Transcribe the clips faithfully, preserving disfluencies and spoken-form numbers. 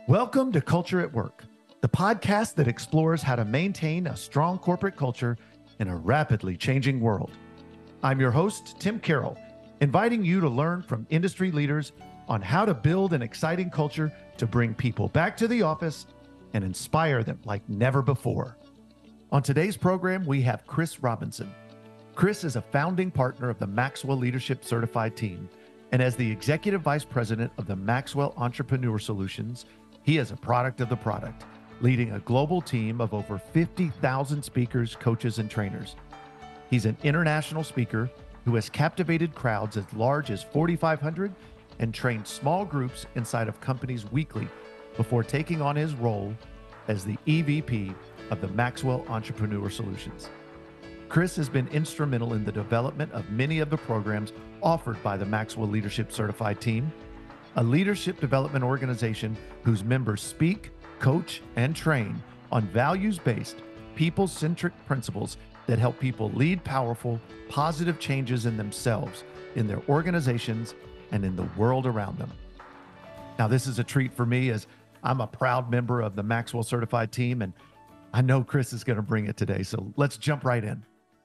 Welcome to Culture at Work, the podcast that explores how to maintain a strong corporate culture in a rapidly changing world. I'm your host, Tim Carroll, inviting you to learn from industry leaders on how to build an exciting culture to bring people back to the office and inspire them like never before. On today's program, we have Chris Robinson. Chris is a founding partner of the Maxwell Leadership Certified Team, and as the Executive Vice President of the Maxwell Entrepreneur Solutions, he is a product of the product, leading a global team of over fifty thousand speakers, coaches, and trainers. He's an international speaker who has captivated crowds as large as forty-five hundred and trained small groups inside of companies weekly before taking on his role as the E V P of the Maxwell Entrepreneur Solutions. Chris has been instrumental in the development of many of the programs offered by the Maxwell Leadership Certified Team, a leadership development organization whose members speak, coach, and train on values-based, people-centric principles that help people lead powerful, positive changes in themselves, in their organizations, and in the world around them. Now, this is a treat for me as I'm a proud member of the Maxwell Certified Team, and I know Chris is going to bring it today, so let's jump right in.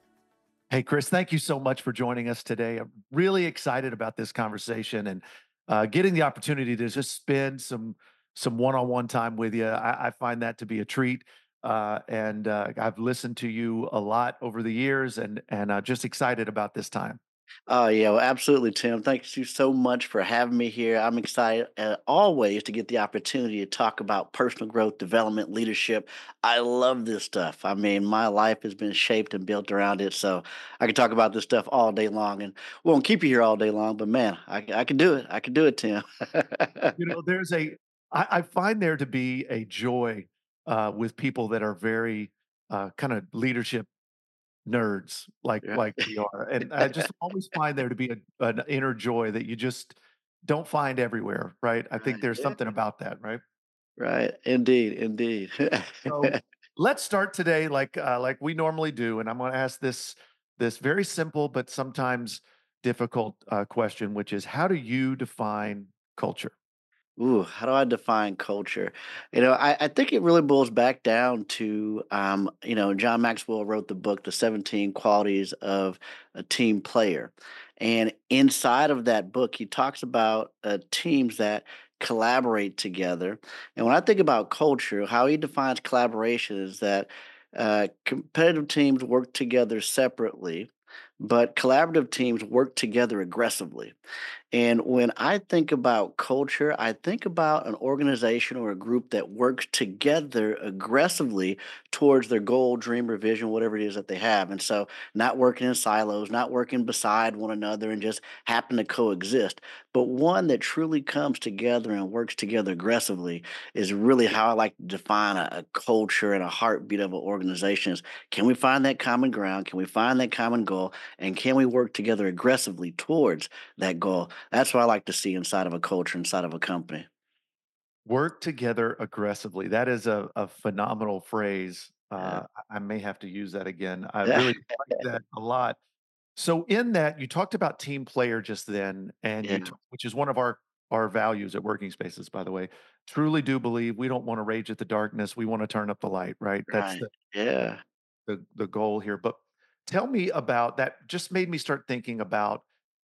Hey, Chris, thank you so much for joining us today. I'm really excited about this conversation and uh, getting the opportunity to just spend some some one-on-one time with you. I, I find that to be a treat, uh, and uh, I've listened to you a lot over the years, and and uh, just excited about this time. Oh, yeah, well, absolutely, Tim. Thank you so much for having me here. I'm excited uh, always to get the opportunity to talk about personal growth, development, leadership. I love this stuff. I mean, my life has been shaped and built around it. So I can talk about this stuff all day long and won't keep you here all day long, but man, I, I can do it. I can do it, Tim. You know, there's a I, I find there to be a joy uh, with people that are very uh, kind of leadership nerds like Yeah. like we are, and I just always find there to be a, an inner joy that you just don't find everywhere, right? I think Right. there's Yeah. something about that, right? Right. Indeed. Indeed. So let's start today like uh, like we normally do, and I'm going to ask this this very simple but sometimes difficult uh, question, which is how do you define culture? Ooh, how do I define culture? You know, I, I think it really boils back down to, um, you know, John Maxwell wrote the book, The seventeen Qualities of a Team Player. And inside of that book, he talks about uh, teams that collaborate together. And when I think about culture, how he defines collaboration is that uh, competitive teams work together separately, but collaborative teams work together aggressively. And when I think about culture, I think about an organization or a group that works together aggressively towards their goal, dream, or vision, whatever it is that they have. And so, not working in silos, not working beside one another and just happen to coexist, but one that truly comes together and works together aggressively is really how I like to define a, a culture and a heartbeat of an organization. Is can we find that common ground? Can we find that common goal? And can we work together aggressively towards that goal? That's what I like to see inside of a culture, inside of a company. Work together aggressively. That is a, a phenomenal phrase. Yeah. Uh, I I may have to use that again. I Yeah. really like that a lot. So in that, you talked about team player just then, and you, Yeah. t- which is one of our our values at Working Spaces, by the way. Truly do believe we don't want to rage at the darkness. We want to turn up the light, right? That's Right. the Yeah. the, the goal here. But tell me about that. Just made me start thinking about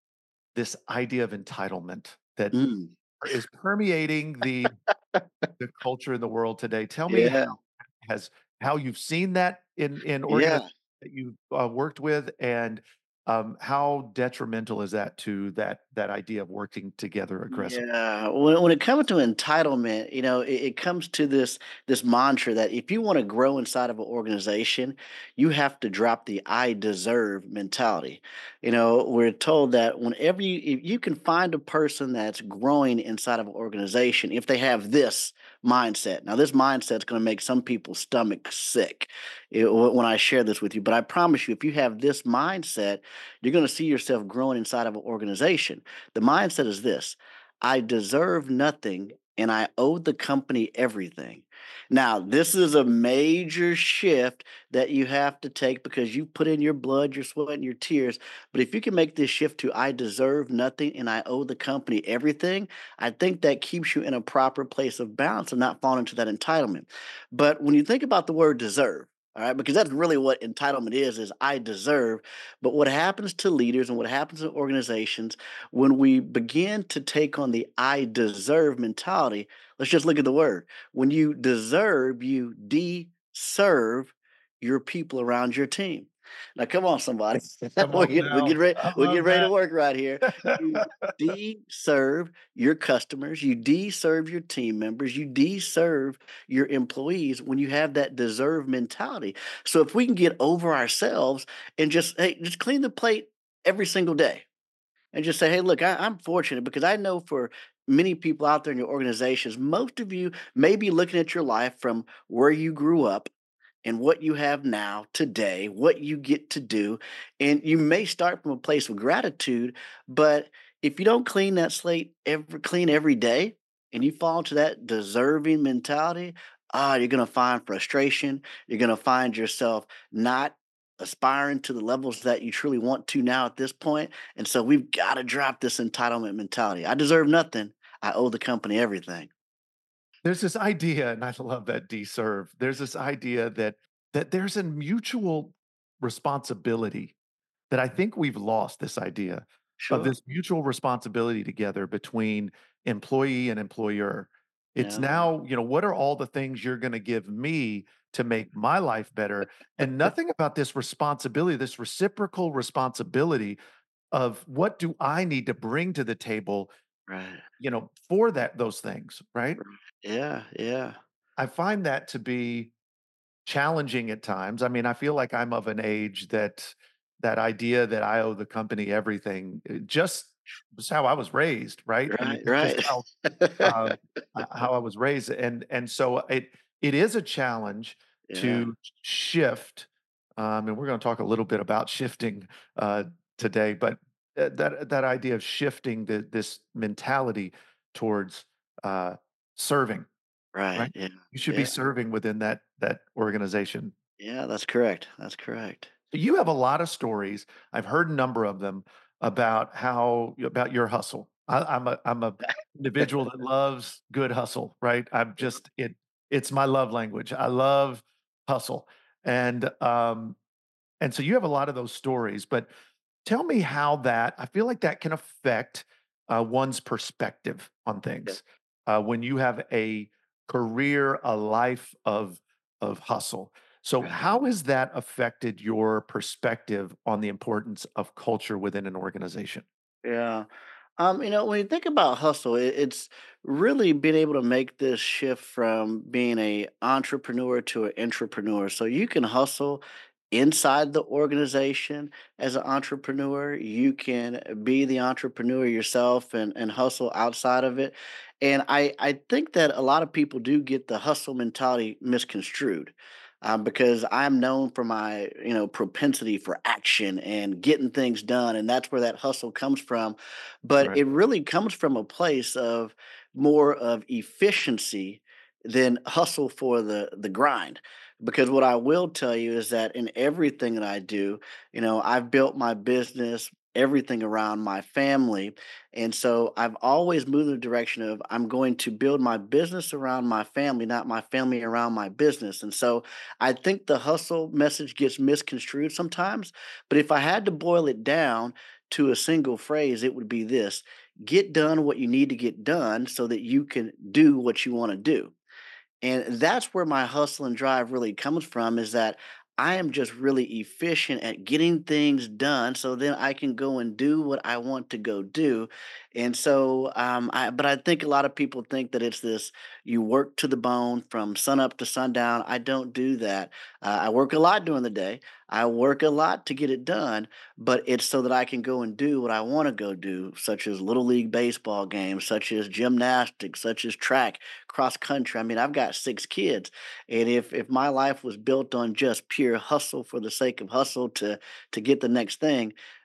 this idea of entitlement that Mm. is permeating the the culture in the world today. Tell me how Yeah. has how you've seen that in in Yeah. organizations that you've uh, worked with, and um, how detrimental is that to that that idea of working together aggressively? Yeah, when when it comes to entitlement, you know, it, it comes to this this mantra that if you want to grow inside of an organization, you have to drop the "I deserve" mentality. You know, we're told that whenever you if you can find a person that's growing inside of an organization, if they have this mindset. Now, this mindset's going to make some people's stomach sick eh, wh- when I share this with you, but I promise you, if you have this mindset, you're going to see yourself growing inside of an organization. The mindset is this. I deserve nothing and I owe the company everything. Now, this is a major shift that you have to take because you put in your blood, your sweat, and your tears. But if you can make this shift to I deserve nothing and I owe the company everything, I think that keeps you in a proper place of balance and not falling into that entitlement. But when you think about the word deserve, all right, because that's really what entitlement is, is I deserve. But what happens to leaders and what happens to organizations when we begin to take on the I deserve mentality, let's just look at the word. When you deserve, you de-serve your people around your team. Now, come on, somebody. Come we're, on getting, we're, now. getting ready, I we're love getting ready to that. work right here. You de-serve your customers, you de-serve your team members, you de-serve your employees when you have that deserve mentality. So if we can get over ourselves and just hey, just clean the plate every single day and just say, hey, look, I, I'm fortunate because I know for many people out there in your organizations, most of you may be looking at your life from where you grew up and what you have now today, what you get to do. And you may start from a place of gratitude, but if you don't clean that slate every clean every day and you fall into that deserving mentality, ah, you're gonna find frustration. You're gonna find yourself not aspiring to the levels that you truly want to now at this point. And so we've got to drop this entitlement mentality. I deserve nothing. I owe the company everything. There's this idea, and I love that deserve. There's this idea that that there's a mutual responsibility that I think we've lost this idea of Sure. this mutual responsibility together between employee and employer. It's Yeah. now, you know, what are all the things you're going to give me to make my life better? And nothing about this responsibility, this reciprocal responsibility of what do I need to bring to the table, Right. you know, for that those things, right? Right. Yeah. Yeah. I find that to be challenging at times. I mean, I feel like I'm of an age that that idea that I owe the company everything, it just was how I was raised, right? I mean, Right. it's just Right. how um, h how I was raised, and and so it it is a challenge Yeah. to shift, um, and we're gonna talk a little bit about shifting, uh, today, but that that that idea of shifting the this mentality towards, uh, serving, Right. right? Yeah. You should be Yeah. serving within that that organization. Yeah. That's correct. That's correct. You have a lot of stories. I've heard a number of them about how about your hustle. I, I'm a I'm a individual that loves good hustle, right? I'm just it it's my love language. I love hustle. And um and so you have a lot of those stories, but tell me how that I feel like that can affect uh, one's perspective on Yeah. things. Uh, when you have a career, a life of of hustle. So Right. how has that affected your perspective on the importance of culture within an organization? Yeah. Um, you know, when you think about hustle, it, it's really being able to make this shift from being a entrepreneur to an entrepreneur. So you can hustle inside the organization as an entrepreneur. You can be the entrepreneur yourself and, and hustle outside of it. And I, I think that a lot of people do get the hustle mentality misconstrued. Um, because I'm known for my, you know, propensity for action and getting things done, and that's where that hustle comes from. But Right. it really comes from a place of more of efficiency than hustle for the the grind. Because what I will tell you is that in everything that I do, you know, I've built my business, everything around my family. And so I've always moved in the direction of I'm going to build my business around my family, not my family around my business. And so I think the hustle message gets misconstrued sometimes. But if I had to boil it down to a single phrase, it would be this: get done what you need to get done so that you can do what you want to do. And that's where my hustle and drive really comes from is that I am just really efficient at getting things done so then I can go and do what I want to go do. And so um I but I think a lot of people think that it's this you work to the bone from sun up to sundown. I don't do that. Uh, I work a lot during the day. I work a lot to get it done, but it's so that I can go and do what I want to go do, such as little league baseball games, such as gymnastics, such as track, cross country. I mean, I've got six kids, and if if my life was built on just pure hustle for the sake of hustle to to get the next thing,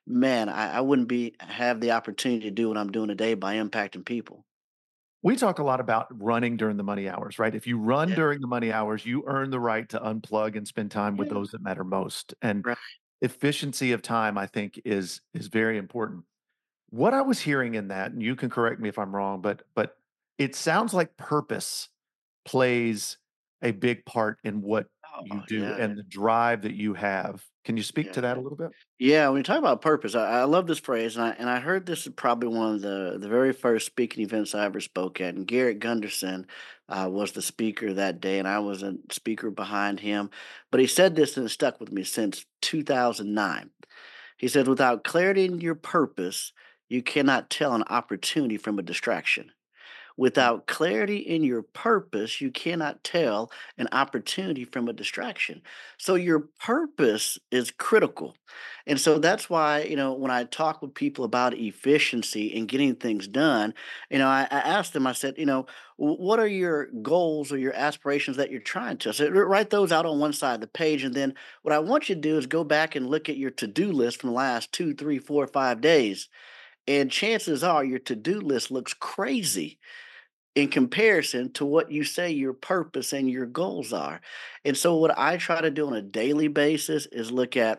man, I, I wouldn't be have the opportunity to do what I'm doing today by impacting people. We talk a lot about running during the money hours, right? If you run Yeah. during the money hours, you earn the right to unplug and spend time with Yeah. those that matter most. And Right. efficiency of time, I think, is is very important. What I was hearing in that, and you can correct me if I'm wrong, but but it sounds like purpose plays a big part in what you Oh, do yeah. and the drive that you have. Can you speak to Yeah. that a little bit? Yeah, when you talk about purpose, I, I love this phrase, and I and I heard this is probably one of the the very first speaking events I ever spoke at. And Garrett Gunderson uh, was the speaker that day, and I was a speaker behind him. But he said this, and it stuck with me since two thousand nine. He said, "Without clarity in your purpose, you cannot tell an opportunity from a distraction." Mm. Without clarity in your purpose, you cannot tell an opportunity from a distraction. So your purpose is critical. And so that's why, you know, when I talk with people about efficiency and getting things done, you know, I, I asked them, I said, you know, "Wh- what are your goals or your aspirations that you're trying to? I said, "Wr- write those out on one side of the page. And then what I want you to do is go back and look at your to do list from the last two, three, four, five days. And chances are your to do list looks crazy in comparison to what you say your purpose and your goals are. And so what I try to do on a daily basis is look at,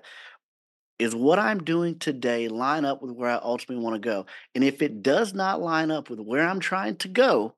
is what I'm doing today line up with where I ultimately want to go? And if it does not line up with where I'm trying to go,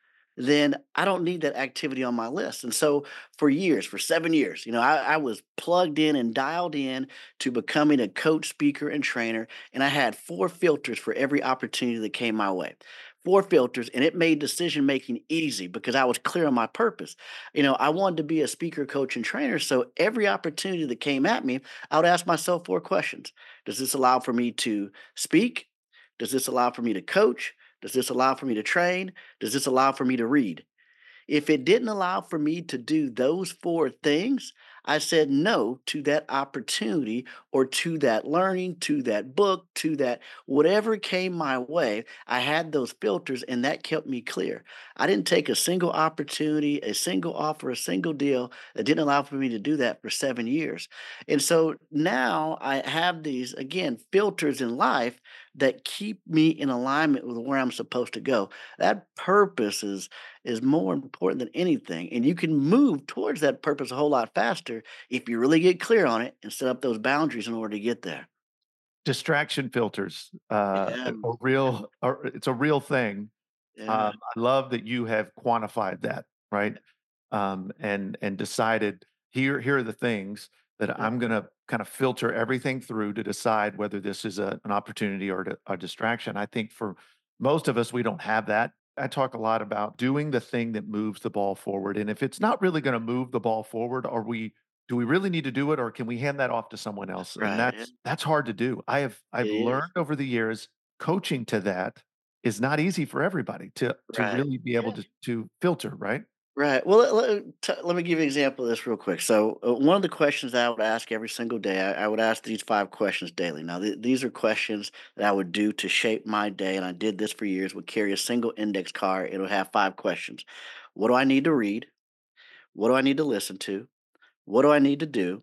then I don't need that activity on my list. And so for years, for seven years, you know, I, I was plugged in and dialed in to becoming a coach, speaker, and trainer. And I had four filters for every opportunity that came my way. Four filters, and it made decision making easy because I was clear on my purpose. You know, I wanted to be a speaker, coach, and trainer. So every opportunity that came at me, I would ask myself four questions. Does this allow for me to speak? Does this allow for me to coach? Does this allow for me to train? Does this allow for me to read? If it didn't allow for me to do those four things, I said no to that opportunity or to that learning, to that book, to that whatever came my way. I had those filters and that kept me clear. I didn't take a single opportunity, a single offer, a single deal that didn't allow for me to do that for seven years. And so now I have these, again, filters in life that keep me in alignment with where I'm supposed to go. That purpose is is more important than anything. And you can move towards that purpose a whole lot faster if you really get clear on it and set up those boundaries in order to get there. Distraction filters, uh, Yeah, a a real or it's a real thing. yeah, Um, I love that you have quantified that, right? Um, and and decided here here are the things that yeah, I'm gonna kind of filter everything through to decide whether this is a, an opportunity or to, a distraction. I think for most of us, we don't have that. I talk a lot about doing the thing that moves the ball forward, and if it's not really going to move the ball forward, are we? Do we really need to do it, or can we hand that off to someone else? And right. Yeah, that's that's hard to do. I have it I've is. learned over the years coaching to that is not easy for everybody to to Right. really be able Yeah. to to filter, right? Right. Well, let, let, t- let me give you an example of this real quick. So, uh, one of the questions that I would ask every single day, I, I would ask these five questions daily. Now, th- these are questions that I would do to shape my day, and I did this for years. Would carry a single index card. It'll have five questions. What do I need to read? What do I need to listen to? What do I need to do?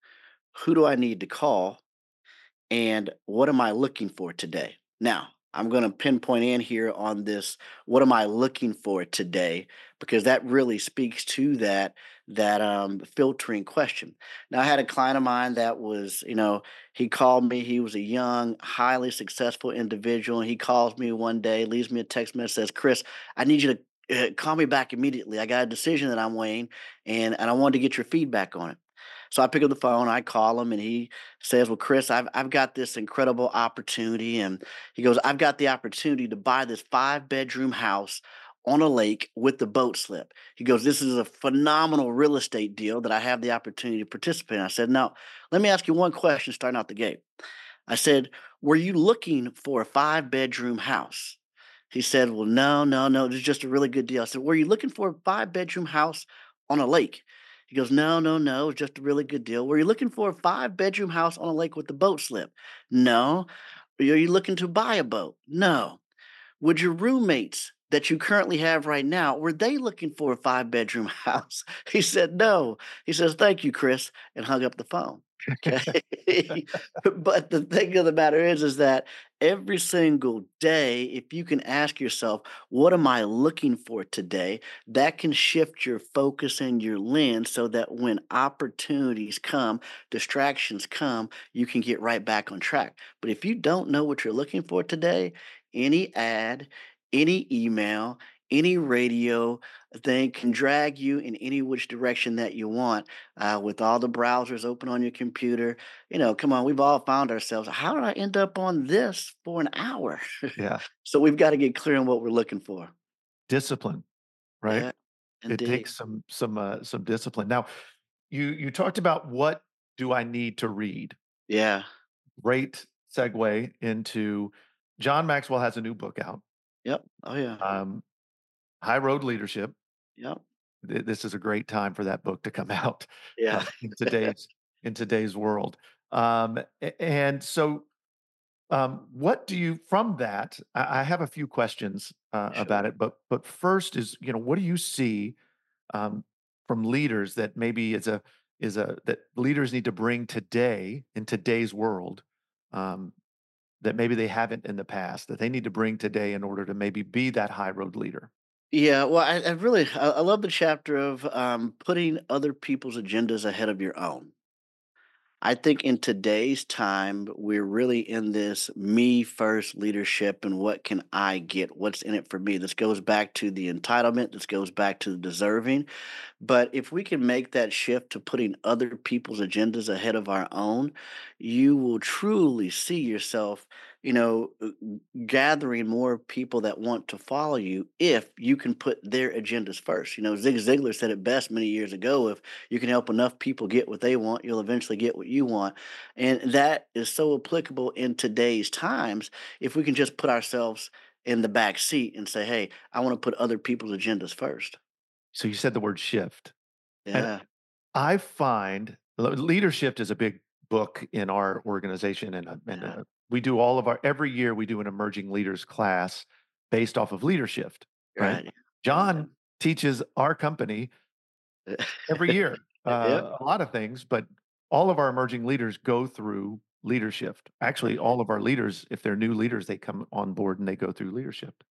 Who do I need to call? And what am I looking for today? Now, I'm going to pinpoint in here on this. What am I looking for today? Because that really speaks to that that um, filtering question. Now, I had a client of mine that was, you know, he called me. He was a young, highly successful individual, and he calls me one day, leaves me a text message, says, "Chris, I need you to uh, call me back immediately. I got a decision that I'm weighing, and and I wanted to get your feedback on it." So I pick up the phone, I call him, and he says, "Well, Chris, I've I've got this incredible opportunity." And he goes, "I've got the opportunity to buy this five bedroom house on a lake with the boat slip." He goes, "This is a phenomenal real estate deal that I have the opportunity to participate in." I said, "Now, let me ask you one question starting out the gate." I said, "Were you looking for a five bedroom house?" He said, "Well, no, no, no. This is just a really good deal." I said, "Were you looking for a five bedroom house on a lake?" He goes, "No, no, no. It's just a really good deal." "Were you looking for a five bedroom house on a lake with the boat slip?" "No." "Are you looking to buy a boat?" "No." "Would your roommates that you currently have right now, were they looking for a five bedroom house?" He said, "No." He says, "Thank you, Chris," and hung up the phone. Okay. But the thing of the matter is, is that every single day, if you can ask yourself, what am I looking for today? That can shift your focus and your lens so that when opportunities come, distractions come, you can get right back on track. But if you don't know what you're looking for today, any ad, any email, any radio thing can drag you in any which direction that you want, uh, with all the browsers open on your computer. You know, come on, we've all found ourselves. How did I end up on this for an hour? Yeah. So we've got to get clear on what we're looking for. Discipline, right? Yeah, It indeed. takes some some uh, some discipline. Now, you you talked about what do I need to read? Yeah. Great segue into John Maxwell has a new book out, Yep. Oh yeah. um, High Road Leadership. Yep. Th- This is a great time for that book to come out Yeah. uh, in today's in today's world. Um, a- and so, um, what do you from that? I, I have a few questions uh, Sure. about it, but but first is you know what do you see um, from leaders that maybe is a is a that leaders need to bring today in today's world um, that maybe they haven't in the past that they need to bring today in order to maybe be that high road leader. Yeah. Well, I, I really I, I love the chapter of um, putting other people's agendas ahead of your own. I think in today's time, we're really in this me first leadership and what can I get? What's in it for me? This goes back to the entitlement. This goes back to the deserving. But if we can make that shift to putting other people's agendas ahead of our own, you will truly see yourself, you know, uh, gathering more people that want to follow you if you can put their agendas first. You know, Zig Ziglar said it best many years ago: if you can help enough people get what they want, you'll eventually get what you want. And that is so applicable in today's times if we can just put ourselves in the back seat and say, hey, I want to put other people's agendas first. So you said the word shift, and Yeah. I find le- leadership is a big book in our organization, and uh, and Yeah. uh, we do all of our every year we do an emerging leaders class based off of leadership, right? Right. Yeah. John teaches our company every year Yep. uh, a lot of things, but all of our emerging leaders go through leadership. Actually, all of our leaders, if they're new leaders, they come on board and they go through leadership.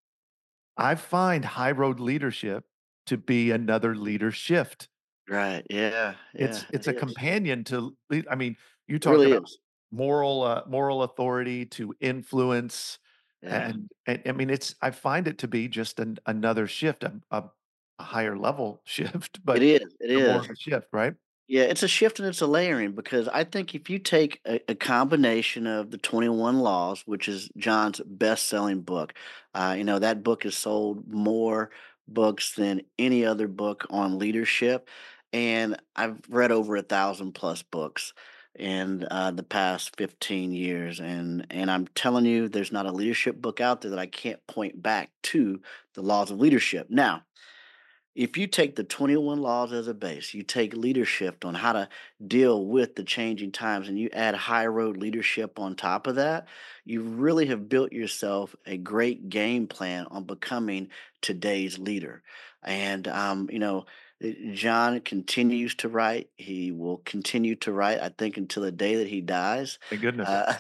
I find high road leadership to be another leader shift. Right. Yeah. Yeah. It's it's It a is. companion to lead. I mean, you It talked really about is. moral uh, moral authority to influence, Yeah. and, and I mean, it's I find it to be just an, another shift, a, a, a higher level shift, It but is. It a more of is. a shift, right? Yeah, it's a shift and it's a layering because I think if you take a, a combination of the twenty-one Laws, which is John's best selling book, uh, you know, that book has sold more books than any other book on leadership. And I've read over a thousand plus books in uh, the past fifteen years. And, and I'm telling you, there's not a leadership book out there that I can't point back to the laws of leadership. Now, if you take the twenty-one laws as a base, you take leadership on how to deal with the changing times, and you add high road leadership on top of that, you really have built yourself a great game plan on becoming today's leader. And, um, you know, uh, John continues to write. He will continue to write, I think, until the day that he dies. Thank goodness. Uh,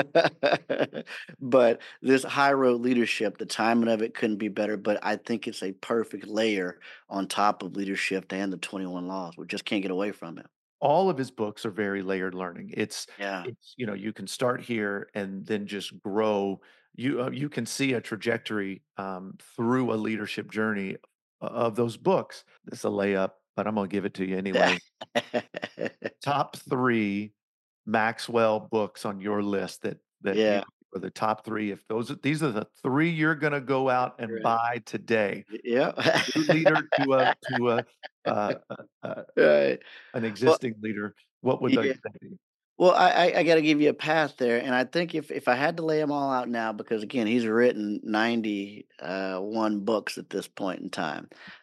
but this high road leadership, the timing of it couldn't be better. But I think it's a perfect layer on top of leadership and the twenty-one laws. We just can't get away from it. All of his books are very layered learning. It's Yeah. it's you know you can start here and then just grow. You uh, you can see a trajectory um, through a leadership journey o- of those books. It's a layup, but I'm gonna give it to you anyway. Top three Maxwell books on your list that that you Yeah. are the top three. If those are, these are the three you're gonna go out and Right. buy today, Yeah. new leader to a to a uh, uh, uh, Right. an Well, existing leader, what would they yeah. be? Well, I I, I got to give you a path there, and I think if if I had to lay them all out now, because again, he's written ninety uh, one books at this point in time.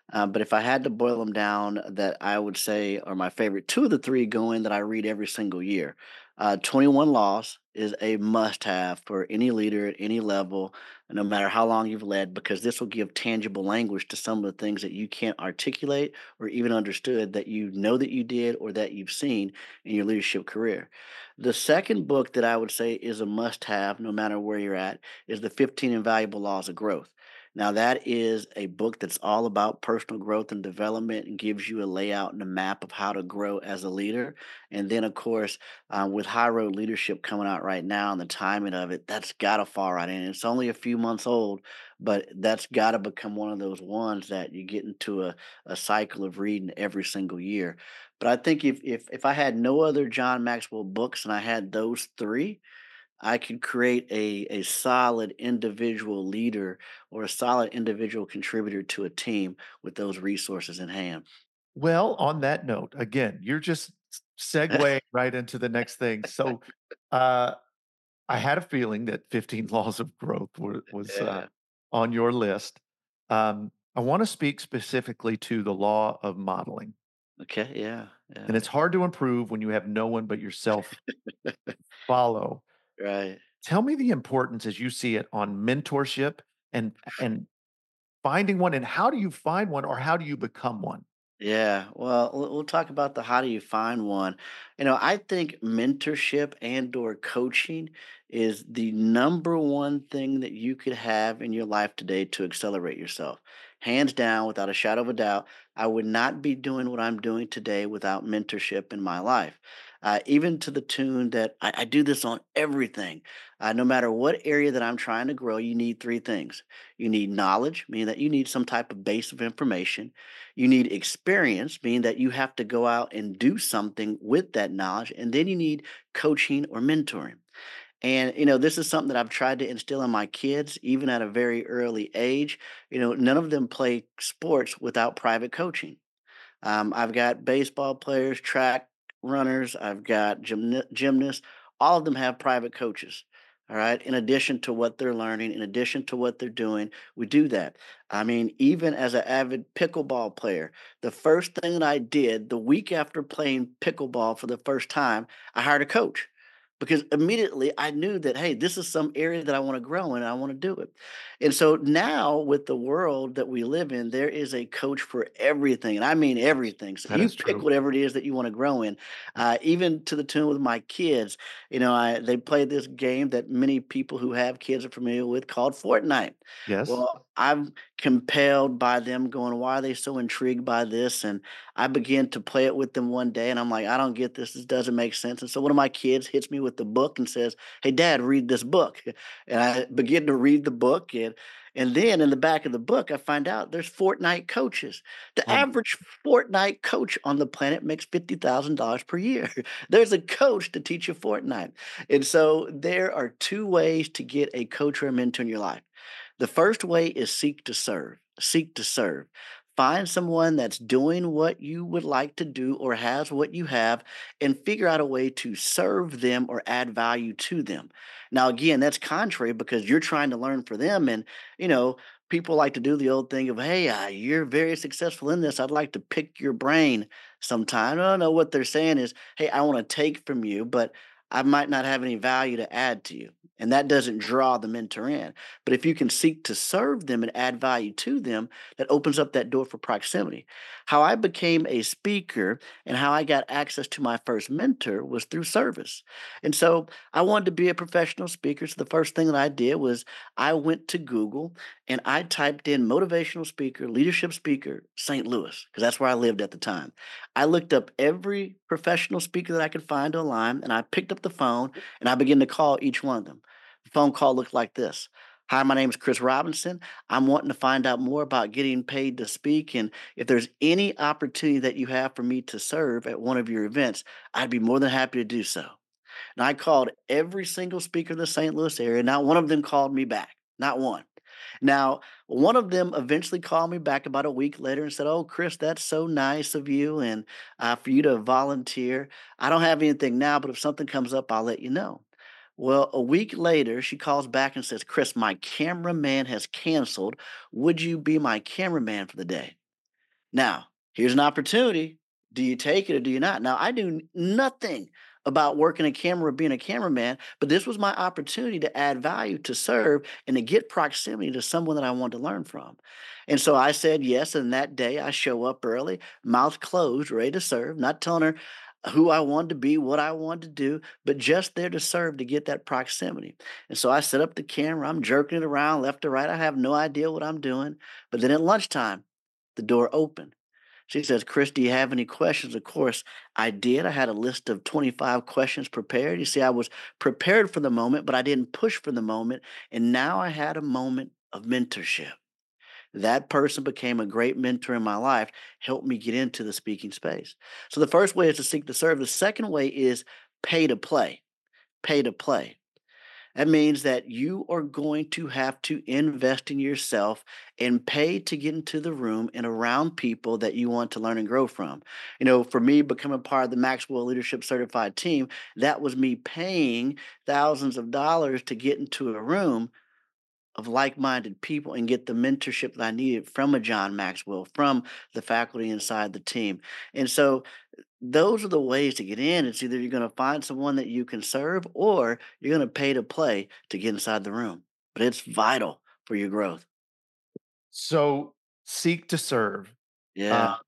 Uh, but if I had to boil them down, that I would say are my favorite, two of the three go in that I read every single year. Uh, twenty-one Laws is a must have for any leader at any level, no matter how long you've led, because this will give tangible language to some of the things that you can't articulate or even understood that you know that you did or that you've seen in your leadership career. The second book that I would say is a must have, no matter where you're at, is The fifteen Invaluable Laws of Growth. Now, that is a book that's all about personal growth and development and gives you a layout and a map of how to grow as a leader. And then, of course, uh, with High Road Leadership coming out right now and the timing of it, that's got to fall right in. It's only a few months old, but that's got to become one of those ones that you get into a, a cycle of reading every single year. But I think if, if if I had no other John Maxwell books and I had those three, I could create a a solid individual leader or a solid individual contributor to a team with those resources in hand. Well, on that note, again, you're just s segueing right into the next thing. So, uh, I had a feeling that fifteen Laws of Growth were was, uh, Yeah. on your list. Um, I wanna speak specifically to the law of modeling, Okay. Yeah. and Yeah. it's hard to improve when you have no one but yourself follow. Right. Tell me the importance as you see it on mentorship and and finding one, and how do you find one or how do you become one? Yeah, well, we'll we'll talk about the how do you find one. You know, I think mentorship and or coaching is the number one thing that you could have in your life today to accelerate yourself. Hands down, without a shadow of a doubt, I would not be doing what I'm doing today without mentorship in my life. Uh, even to the tune that I, I do this on everything. Uh, no matter what area that I'm trying to grow, you need three things. You need knowledge, meaning that you need some type of base of information. You need experience, meaning that you have to go out and do something with that knowledge. And then you need coaching or mentoring. And, you know, this is something that I've tried to instill in my kids, even at a very early age. You know, none of them play sports without private coaching. Um, I've got baseball players, track runners, I've got gymna- gymnasts. All of them have private coaches. All right. In addition to what they're learning, in addition to what they're doing, we do that. I mean, even as an avid pickleball player, the first thing that I did the week after playing pickleball for the first time, I hired a coach because immediately I knew that, hey, this is some area that I want to grow in and I want to do it. And so now, with the world that we live in, there is a coach for everything. And I mean everything. So That you is pick true. whatever it is that you want to grow in. Uh, even to the tune with my kids, you know, I, they play this game that many people who have kids are familiar with called Fortnite. Yes. Well, I'm compelled by them going, why are they so intrigued by this? And I began to play it with them one day, and I'm like, I don't get this. This doesn't make sense. And so one of my kids hits me with the book and says, "Hey, Dad, read this book." And I begin to read the book, and and then in the back of the book, I find out there's Fortnite coaches. The Um, average Fortnite coach on the planet makes fifty thousand dollars per year. There's a coach to teach you Fortnite. And so there are two ways to get a coach or a mentor in your life. The first way is seek to serve. Seek to serve. Find someone that's doing what you would like to do or has what you have and figure out a way to serve them or add value to them. Now, again, that's contrary because you're trying to learn for them. And, you know, people like to do the old thing of, hey, uh, you're very successful in this. I'd like to pick your brain sometime. I don't know what they're saying is, hey, I want to take from you, but I might not have any value to add to you. And that doesn't draw the mentor in. But if you can seek to serve them and add value to them, that opens up that door for proximity. How I became a speaker and how I got access to my first mentor was through service. And so I wanted to be a professional speaker. So the first thing that I did was I went to Google and I typed in motivational speaker, leadership speaker, Saint Louis, because that's where I lived at the time. I looked up every professional speaker that I could find online and I picked up the phone and I began to call each one of them. The phone call looked like this. Hi, my name is Chris Robinson. I'm wanting to find out more about getting paid to speak. And if there's any opportunity that you have for me to serve at one of your events, I'd be more than happy to do so. And I called every single speaker in the Saint Louis area. Not one of them called me back. Not one. Now, one of them eventually called me back about a week later and said, "Oh, Chris, that's so nice of you and uh, for you to volunteer. I don't have anything now, but if something comes up, I'll let you know." Well, a week later, she calls back and says, "Chris, my cameraman has canceled. Would you be my cameraman for the day?" Now, here's an opportunity. Do you take it or do you not? Now, I knew nothing about working a camera or being a cameraman, but this was my opportunity to add value, to serve, and to get proximity to someone that I wanted to learn from. And so I said yes. And that day I show up early, mouth closed, ready to serve, not telling her who I wanted to be, what I wanted to do, but just there to serve to get that proximity. And so I set up the camera, I'm jerking it around left to right. I have no idea what I'm doing. But then at lunchtime, the door opened. She says, Chris, do you have any questions? Of course, I did. I had a list of twenty-five questions prepared. You see, I was prepared for the moment, but I didn't push for the moment. And now I had a moment of mentorship. That person became a great mentor in my life, helped me get into the speaking space. So the first way is to seek to serve. The second way is pay to play. Pay to play. That means that you are going to have to invest in yourself and pay to get into the room and around people that you want to learn and grow from. You know, for me, becoming part of the Maxwell Leadership Certified team, that was me paying thousands of dollars to get into a room of like-minded people and get the mentorship that I needed from a John Maxwell, from the faculty inside the team. And so those are the ways to get in. It's either you're going to find someone that you can serve or you're going to pay to play to get inside the room. But it's vital for your growth. So seek to serve. Uh, Yeah.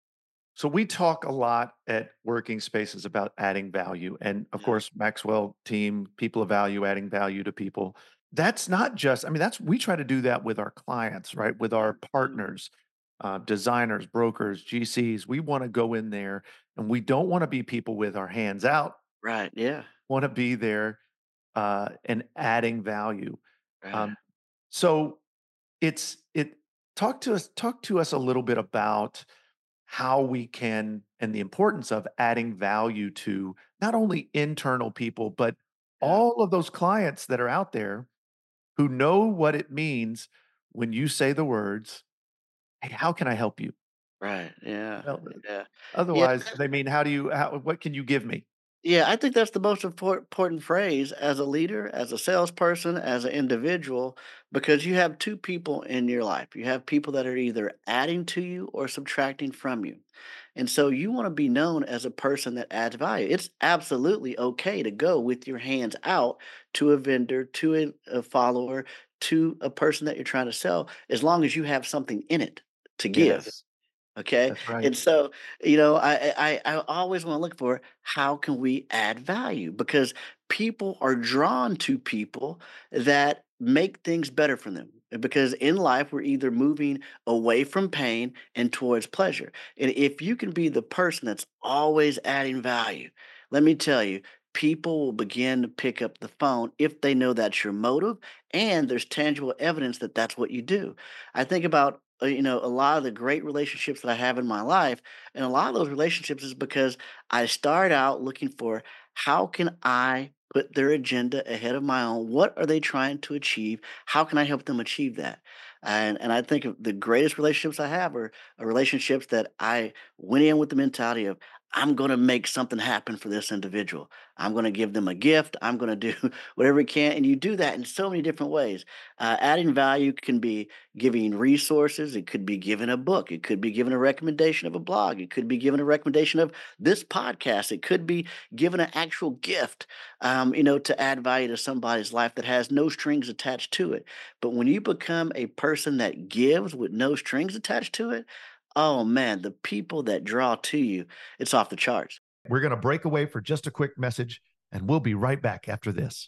so we talk a lot at working spaces about adding value. And of Yeah. course, Maxwell team, people of value, adding value to people. That's not just, I mean, that's, we try to do that with our clients, right? With our Mhm. partners, uh, designers, brokers, G Cs. We want to go in there and we don't want to be people with our hands out, Right. Yeah. want to be there uh, and adding value. Right. Um, so it's, it, talk to us, talk to us a little bit about how we can and the importance of adding value to not only internal people, but Yeah. all of those clients that are out there who know what it means when you say the words, "Hey, how can I help you?" Right. Yeah. Well, Yeah. Yeah. otherwise, they mean, "How do you how what can you give me?" Yeah, I think that's the most impor- important phrase as a leader, as a salesperson, as an individual, because you have two people in your life. You have people that are either adding to you or subtracting from you. And so you want to be known as a person that adds value. It's absolutely okay to go with your hands out to a vendor, to a, a follower, to a person that you're trying to sell, as long as you have something in it to give. Yes, Okay. that's right. And so, you know, I I I I always want to look for how can we add value because people are drawn to people that make things better for them. Because in life, we're either moving away from pain and towards pleasure. And if you can be the person that's always adding value, let me tell you, people will begin to pick up the phone if they know that's your motive and there's tangible evidence that that's what you do. I think about uh, you know, a lot of the great relationships that I have in my life, and a lot of those relationships is because I start out looking for how can I put their agenda ahead of my own? What are they trying to achieve? How can I help them achieve that? And and I think of the greatest relationships I have are, are relationships that I went in with the mentality of I'm going to make something happen for this individual. I'm going to give them a gift. I'm going to do whatever we can, and you do that in so many different ways. Uh, adding value can be giving resources. It could be giving a book. It could be giving a recommendation of a blog. It could be giving a recommendation of this podcast. It could be giving an actual gift, um, you know, to add value to somebody's life that has no strings attached to it. But when you become a person that gives with no strings attached to it, oh man, the people that draw to you, it's off the charts. We're going to break away for just a quick message, and we'll be right back after this.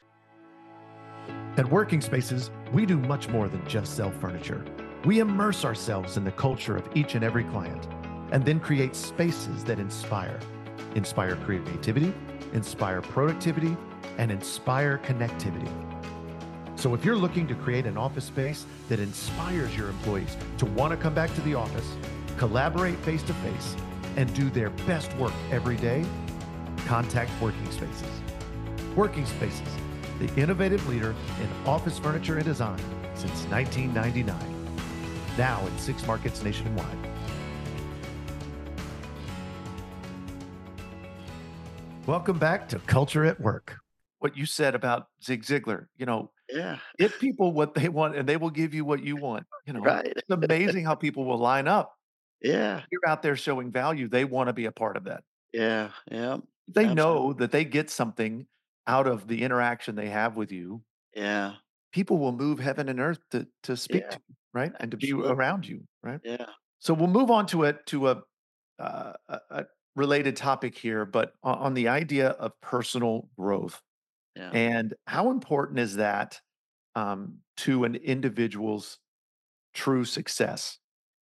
At Working Spaces, we do much more than just sell furniture. We immerse ourselves in the culture of each and every client and then create spaces that inspire. Inspire creativity, inspire productivity, and inspire connectivity. So if you're looking to create an office space that inspires your employees to want to come back to the office, collaborate face-to-face, and do their best work every day, contact Working Spaces. Working Spaces, the innovative leader in office furniture and design since nineteen ninety-nine. Now in six markets nationwide. Welcome back to Culture at Work. What you said about Zig Ziglar, you know, Yeah, give people what they want and they will give you what you want. You know, right. it's amazing how people will line up Yeah, You're out there showing value, they wanna be a part of that. yeah, yeah, They know absolutely. that they get something out of the interaction they have with you. Yeah, People will move heaven and earth to to speak yeah, to you, right? And to be absolutely. around you, right? Yeah, So we'll move on to a to a, uh, a a related topic here, but o on the idea of personal growth, yeah. and how important is that, um, to an individual's true success?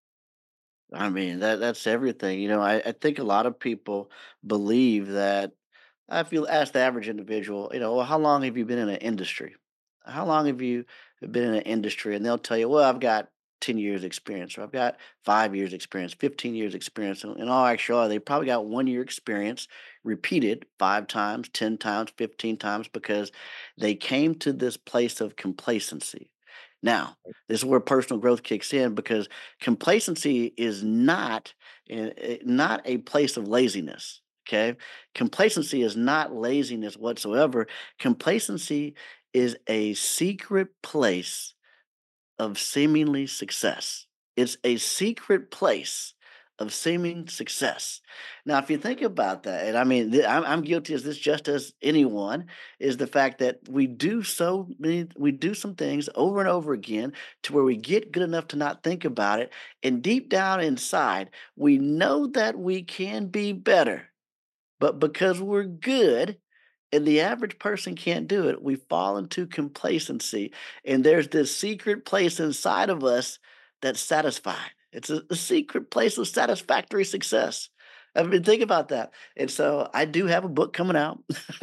I mean, that that's everything. You know, I, I think a lot of people believe that if you ask the average individual, you know, well, how long have you been in an industry? How long have you been in an industry? And they'll tell you, well, I've got ten years experience, or I've got five years experience, fifteen years experience. And in all actuality, they probably got one year experience repeated five times, ten times, fifteen times because they came to this place of complacency. Now, this is where personal growth kicks in because complacency is not eh, eh, not a place of laziness. Okay, complacency is not laziness whatsoever. Complacency is a secret place of seemingly success. It's a secret place of seeming success. Now, if you think about that, and I mean, th- I'm, I'm guilty as this just as anyone, is the fact that we do so many, we do some things over and over again to where we get good enough to not think about it. And deep down inside, we know that we can be better, but because we're good and the average person can't do it, we fall into complacency. And there's this secret place inside of us that's satisfied. It's a, a secret place of satisfactory success. I mean, think about that. And so I do have a book coming out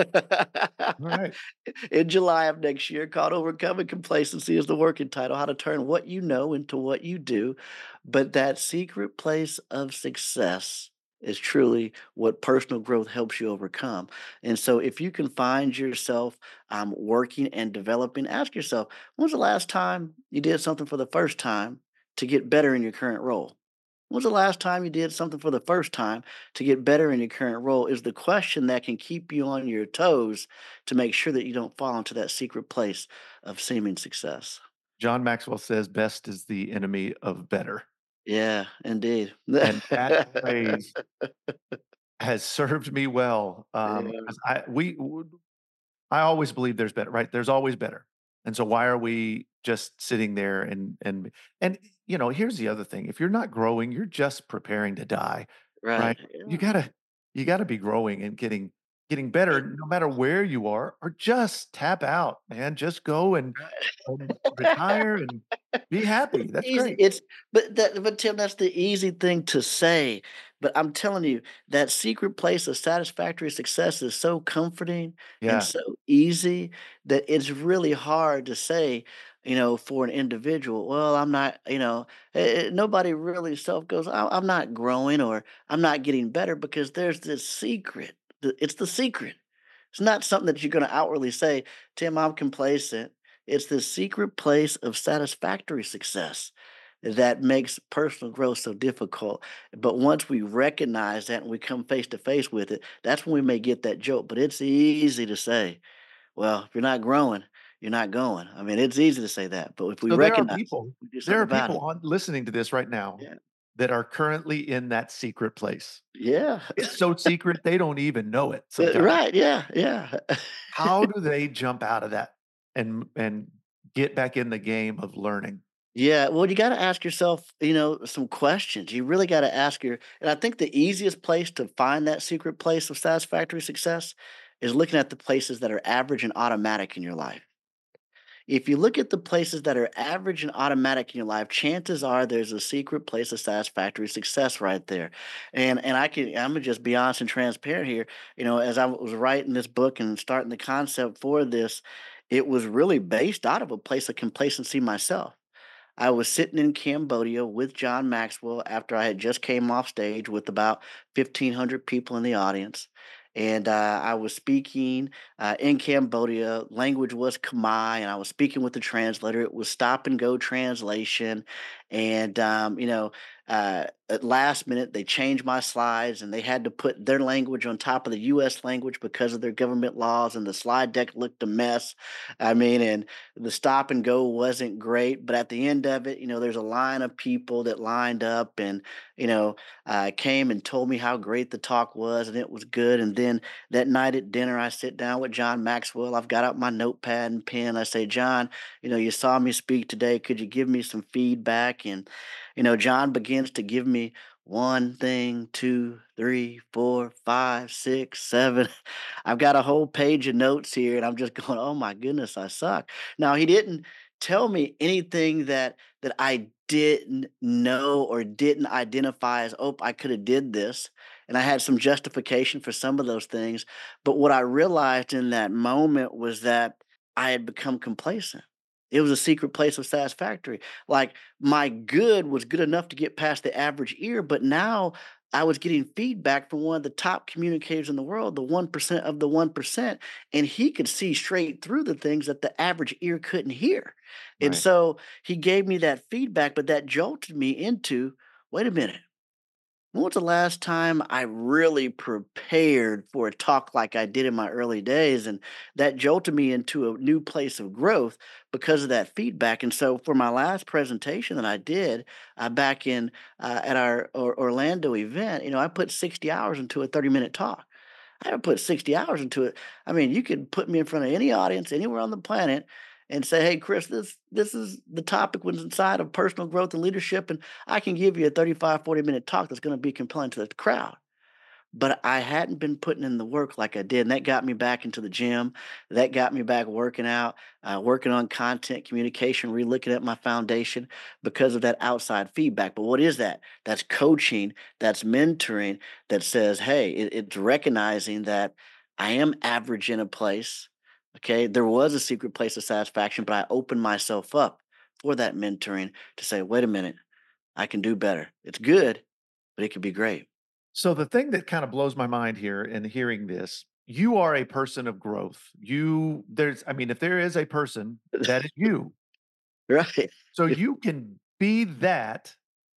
Alright. in July of next year called Overcoming Complacency is the working title, how to turn what you know into what you do. But that secret place of success is truly what personal growth helps you overcome. And so if you can find yourself um, working and developing, ask yourself, when's the last time you did something for the first time to get better in your current role? When's the last time you did something for the first time to get better in your current role? Is the question that can keep you on your toes to make sure that you don't fall into that secret place of seeming success. John Maxwell says, "Best is the enemy of better," Yeah, indeed. and that phrase has served me well, um, Yeah, 'cause I we w I always believe there's better, right? There's always better, and so why are we just sitting there and and and, you know, here's the other thing, if you're not growing, you're just preparing to die, right? right. You Yeah. gotta you gotta be growing and getting getting better no matter where you are, or just tap out, man. Just go and and retire and be happy. That's Easy. great. It's but that but Tim, that's the easy thing to say. But I'm telling you, that secret place of satisfactory success is so comforting and Yeah. so easy that it's really hard to say, you know, for an individual, well, I'm not, you know, eh, eh, nobody really self goes, "I- I'm not growing or I'm not getting better because there's this secret. The- It's the secret. It's not something that you're going to outwardly say, Tim, I'm complacent. It's the secret place of satisfactory success that makes personal growth so difficult. But once we recognize that and we come face to face with it, that's when we may get that joke. But it's easy to say, well, if you're not growing, you're not going. I mean, it's easy to say that. But if we So there are recognize it, people we do there something are about people it. on listening to this right now Yeah. that are currently in that secret place. Yeah. It's so secret, they don't even know it Uh, sometimes. right. Yeah. Yeah. How do they jump out of that and and get back in the game of learning? Yeah, well, you gotta ask yourself, you know, some questions. You really gotta ask your and I think the easiest place to find that secret place of satisfactory success is looking at the places that are average and automatic in your life. If you look at the places that are average and automatic in your life, chances are there's a secret place of satisfactory success right there. And and I can I'm gonna just be honest and transparent here. You know, as I was writing this book and starting the concept for this, it was really based out of a place of complacency myself. I was sitting in Cambodia with John Maxwell after I had just came off stage with about fifteen hundred people in the audience. And uh, I was speaking uh, in Cambodia. Language was Khmer, and I was speaking with the translator. It was stop and go translation. And, um, you know, uh, at last minute, they changed my slides and they had to put their language on top of the U S language because of their government laws. And the slide deck looked a mess. I mean, and the stop and go wasn't great. But at the end of it, you know, there's a line of people that lined up and, you know, uh, came and told me how great the talk was and it was good. And then that night at dinner, I sit down with John Maxwell. I've got out my notepad and pen. I say, John, you know, you saw me speak today. Could you give me some feedback? And, you know, John begins to give me one thing, two, three, four, five, six, seven. I've got a whole page of notes here, and I'm just going, oh my goodness, I suck. Now, he didn't tell me anything that that I didn't know or didn't identify as, oh, I could have did this. And I had some justification for some of those things. But what I realized in that moment was that I had become complacent. It was a secret place of satisfactory. Like my good was good enough to get past the average ear, but now I was getting feedback from one of the top communicators in the world, the one percent of the one percent, and he could see straight through the things that the average ear couldn't hear. And Right. so he gave me that feedback, but that jolted me into, wait a minute. When was the last time I really prepared for a talk like I did in my early days? And that jolted me into a new place of growth because of that feedback. And so, for my last presentation that I did uh, back in uh, at our or- Orlando event, you know, I put sixty hours into a thirty minute talk. I had put sixty hours into it. I mean, you could put me in front of any audience anywhere on the planet and say, "Hey, Chris, this this is the topic was inside of personal growth and leadership, and I can give you a thirty-five, forty minute talk that's going to be compelling to the crowd." But I hadn't been putting in the work like I did, and that got me back into the gym. That got me back working out, uh, working on content communication, relooking at my foundation because of that outside feedback. But what is that? That's coaching, that's mentoring that says, hey, it- it's recognizing that I am average in a place. Okay. There was a secret place of satisfaction, but I opened myself up for that mentoring to say, wait a minute, I can do better. It's good, but it could be great. So the thing that kind of blows my mind here in hearing this, you are a person of growth. You there's I mean, if there is a person, that is you. Right. So you can be that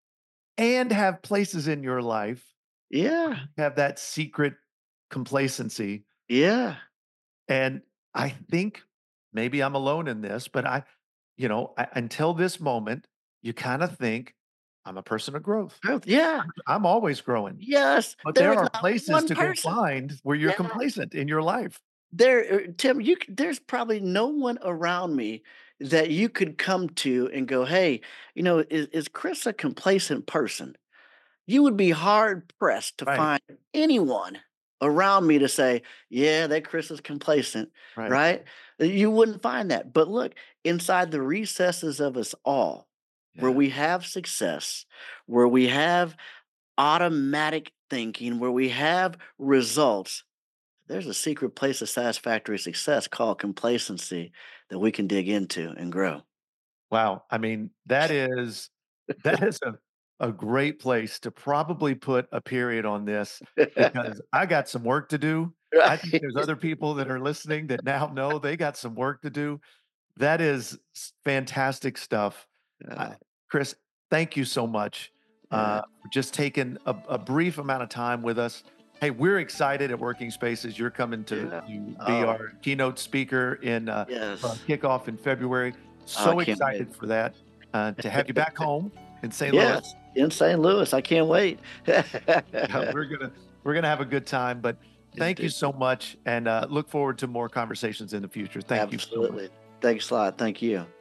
and have places in your life, Yeah. have that secret complacency. Yeah. And I think maybe I'm alone in this, but I, you know, I, until this moment, you kind of think I'm a person of growth. Growth. Yeah. I'm always growing. Yes. But There there is are not places one to go person. find where you're Yeah. complacent in your life. There, er, Tim, you c there's probably no one around me that you could come to and go, "Hey, you know, is is Chris a complacent person?" You would be hard pressed to Right, find anyone around me to say, "Yeah, that Chris is complacent," right. right? Uh, You wouldn't find that. But look, inside the recesses of us all, where Yeah. we have success, where we have automatic thinking, where we have results, there's a secret place of satisfactory success called complacency that we can dig into and grow. Wow. I mean, that is that is a a great place to probably put a period on this because I got some work to do. I think Right. there's other people that are listening that now know they got some work to do. That is s fantastic stuff. I Yeah. Chris, thank you so much, Yeah. uh, for just taking a a brief amount of time with us. Hey, we're excited at Working Spaces. You're coming to Yeah. to be Oh, our keynote speaker in, uh, for our yes. kickoff in February. Oh, I So can't wait. excited for that, uh, to have you back home in Saint Louis. Yes, in Saint Louis. I can't wait. Yeah, we're gonna we're gonna have a good time, but thank you Indeed. so much, and, uh, look forward to more conversations in the future. Thank you so much. Absolutely. Thanks a lot. Thank you.